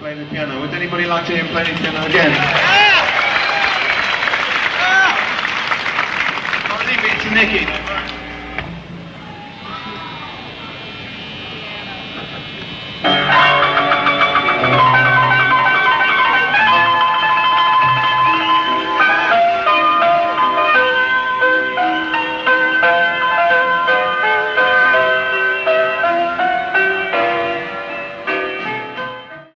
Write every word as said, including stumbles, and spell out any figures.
Play the piano. Would anybody like to hear him play the piano again? I'll leave it to Nicky.